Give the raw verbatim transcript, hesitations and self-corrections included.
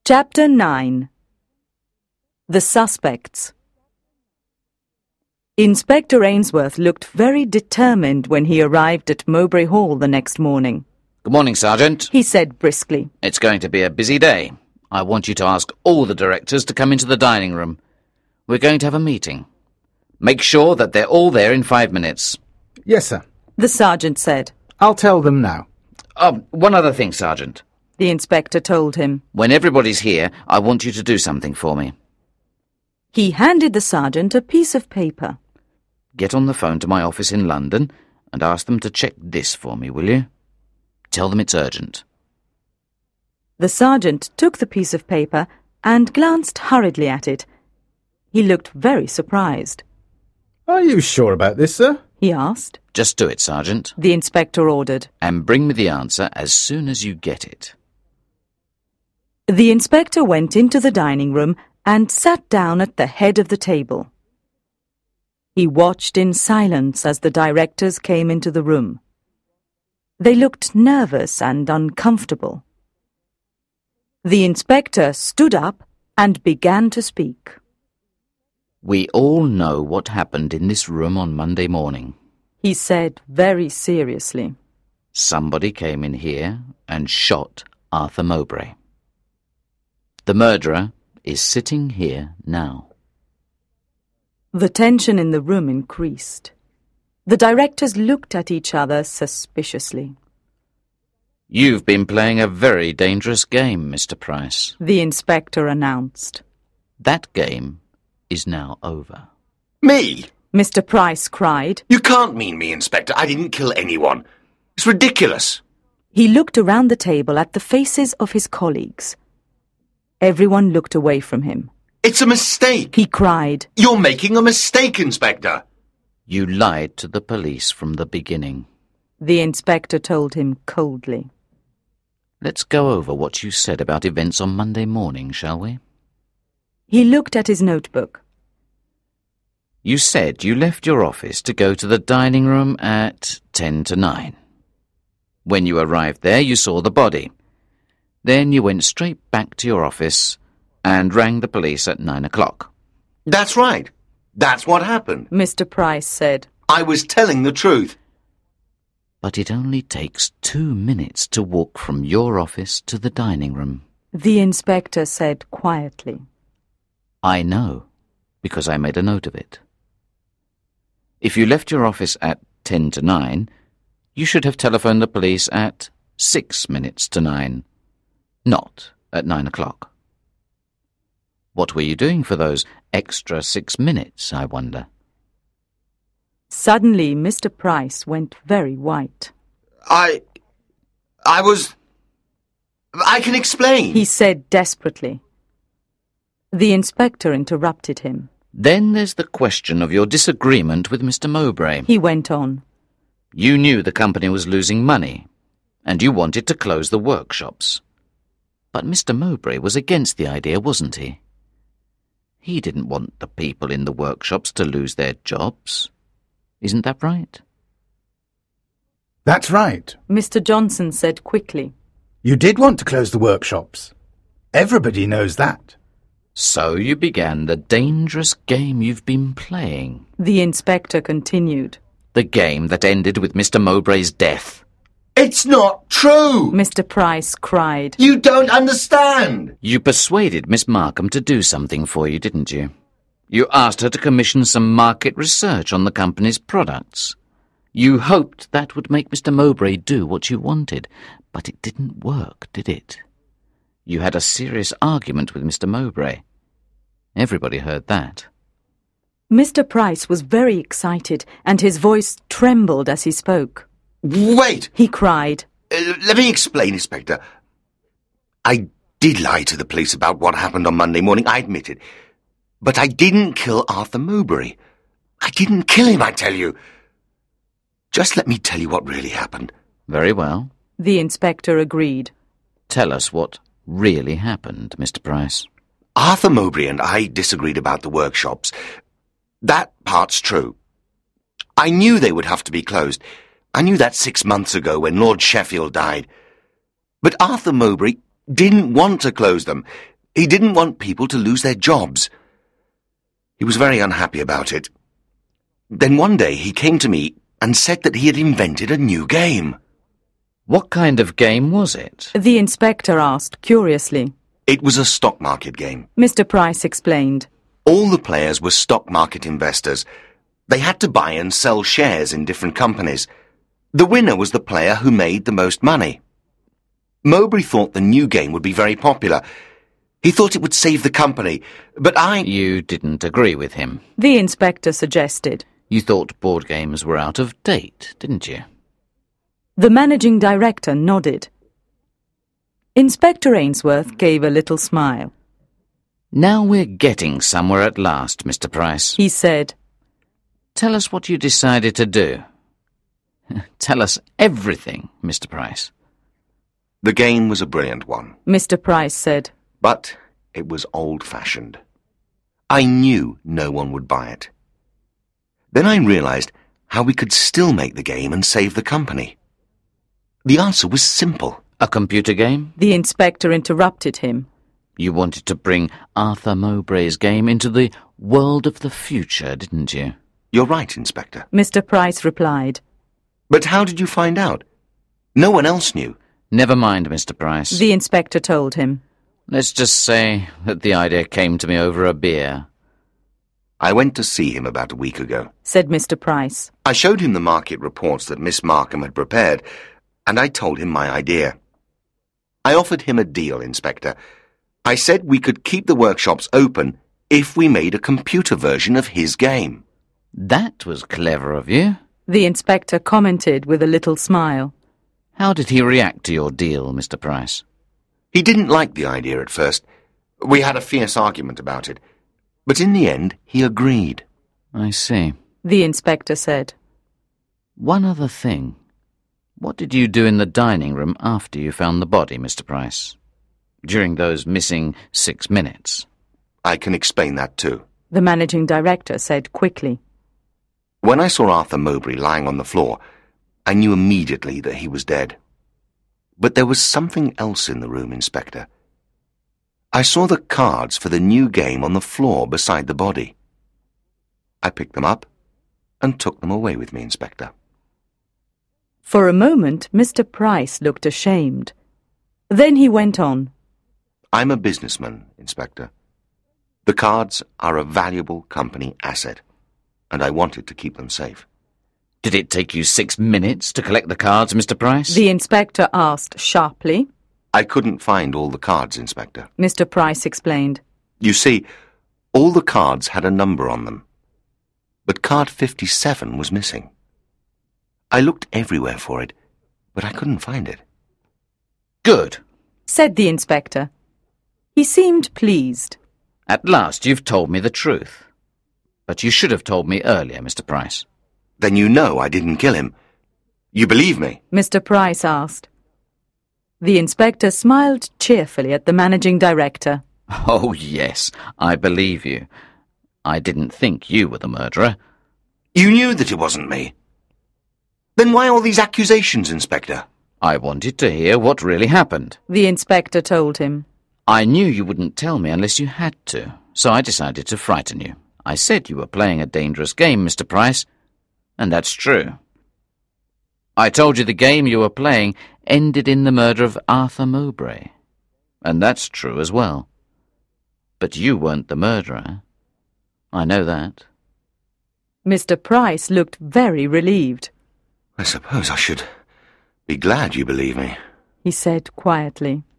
Chapter nine. The Suspects. Inspector Ainsworth looked very determined when he arrived at Mowbray Hall the next morning. Good morning, Sergeant, he said briskly. It's going to be a busy day. I want you to ask all the directors to come into the dining room. We're going to have a meeting. Make sure that they're all there in five minutes. Yes, sir. The sergeant said. I'll tell them now. Oh, one other thing, Sergeant. The inspector told him. When everybody's here, I want you to do something for me. He handed the sergeant a piece of paper. Get on the phone to my office in London and ask them to check this for me, will you? Tell them it's urgent. The sergeant took the piece of paper and glanced hurriedly at it. He looked very surprised. Are you sure about this, sir? He asked. Just do it, Sergeant. The inspector ordered. And bring me the answer as soon as you get it. The inspector went into the dining room and sat down at the head of the table. He watched in silence as the directors came into the room. They looked nervous and uncomfortable. The inspector stood up and began to speak. We all know what happened in this room on Monday morning, he said very seriously. Somebody came in here and shot Arthur Mowbray. The murderer is sitting here now. The tension in the room increased. The directors looked at each other suspiciously. You've been playing a very dangerous game, Mister Price, the inspector announced. That game is now over. Me? Mister Price cried. You can't mean me, Inspector. I didn't kill anyone. It's ridiculous. He looked around the table at the faces of his colleagues. Everyone looked away from him. It's a mistake, he cried. You're making a mistake, Inspector. You lied to the police from the beginning, the inspector told him coldly. Let's go over what you said about events on Monday morning, shall we? He looked at his notebook. You said you left your office to go to the dining room at ten to nine. When you arrived there, you saw the body. Then you went straight back to your office and rang the police at nine o'clock. That's right. That's what happened, Mister Price said. I was telling the truth. But it only takes two minutes to walk from your office to the dining room, the inspector said quietly. I know, because I made a note of it. If you left your office at ten to nine, you should have telephoned the police at six minutes to nine, not at nine o'clock. What were you doing for those extra six minutes, I wonder? Suddenly, Mister Price went very white. I... I was... I can explain, he said desperately. The inspector interrupted him. Then there's the question of your disagreement with Mister Mowbray, he went on. You knew the company was losing money, and you wanted to close the workshops. But Mister Mowbray was against the idea, wasn't he? He didn't want the people in the workshops to lose their jobs. Isn't that right? That's right, Mister Johnson said quickly. You did want to close the workshops. Everybody knows that. So you began the dangerous game you've been playing, the inspector continued. The game that ended with Mister Mowbray's death. It's not true, Mister Price cried. You don't understand. You persuaded Miss Markham to do something for you, didn't you? You asked her to commission some market research on the company's products. You hoped that would make Mister Mowbray do what you wanted, but it didn't work, did it? You had a serious argument with Mister Mowbray. Everybody heard that. Mister Price was very excited, and his voice trembled as he spoke. Wait! he cried. Uh, let me explain, Inspector. I did lie to the police about what happened on Monday morning, I admit it. But I didn't kill Arthur Mowbray. I didn't kill him, I tell you. Just let me tell you what really happened. Very well. The inspector agreed. Tell us what really happened, Mister Price. Arthur Mowbray and I disagreed about the workshops. That part's true. I knew they would have to be closed. I knew that six months ago when Lord Sheffield died. But Arthur Mowbray didn't want to close them. He didn't want people to lose their jobs. He was very unhappy about it. Then one day he came to me and said that he had invented a new game. What kind of game was it? The inspector asked curiously. It was a stock market game. Mister Price explained. All the players were stock market investors. They had to buy and sell shares in different companies. The winner was the player who made the most money. Mowbray thought the new game would be very popular. He thought it would save the company, but I... You didn't agree with him. The inspector suggested. You thought board games were out of date, didn't you? The managing director nodded. Inspector Ainsworth gave a little smile. Now we're getting somewhere at last, Mister Price. He said. Tell us what you decided to do. Tell us everything, Mister Price. The game was a brilliant one. Mister Price said. But it was old-fashioned. I knew no one would buy it. Then I realized how we could still make the game and save the company. The answer was simple. A computer game? The inspector interrupted him. You wanted to bring Arthur Mowbray's game into the world of the future, didn't you? You're right, Inspector. Mister Price replied. But how did you find out? No one else knew. Never mind, Mister Price. The inspector told him. Let's just say that the idea came to me over a beer. I went to see him about a week ago, said Mister Price. I showed him the market reports that Miss Markham had prepared, and I told him my idea. I offered him a deal, Inspector. I said we could keep the workshops open if we made a computer version of his game. That was clever of you. The inspector commented with a little smile. How did he react to your deal, Mister Price? He didn't like the idea at first. We had a fierce argument about it. But in the end, he agreed. I see. The inspector said. One other thing. What did you do in the dining room after you found the body, Mister Price? During those missing six minutes? I can explain that too. The managing director said quickly. When I saw Arthur Mowbray lying on the floor, I knew immediately that he was dead. But there was something else in the room, Inspector. I saw the cards for the new game on the floor beside the body. I picked them up and took them away with me, Inspector. For a moment, Mister Price looked ashamed. Then he went on. I'm a businessman, Inspector. The cards are a valuable company asset, and I wanted to keep them safe. Did it take you six minutes to collect the cards, Mister Price? The inspector asked sharply. I couldn't find all the cards, Inspector. Mister Price explained. You see, all the cards had a number on them, but card fifty-seven was missing. I looked everywhere for it, but I couldn't find it. Good, said the inspector. He seemed pleased. At last you've told me the truth. But you should have told me earlier, Mister Price. Then you know I didn't kill him. You believe me? Mister Price asked. The inspector smiled cheerfully at the managing director. Oh, yes, I believe you. I didn't think you were the murderer. You knew that it wasn't me. Then why all these accusations, Inspector? I wanted to hear what really happened. The inspector told him. I knew you wouldn't tell me unless you had to, so I decided to frighten you. I said you were playing a dangerous game, Mister Price, and that's true. I told you the game you were playing ended in the murder of Arthur Mowbray, and that's true as well. But you weren't the murderer. I know that. Mister Price looked very relieved. I suppose I should be glad you believe me, he said quietly.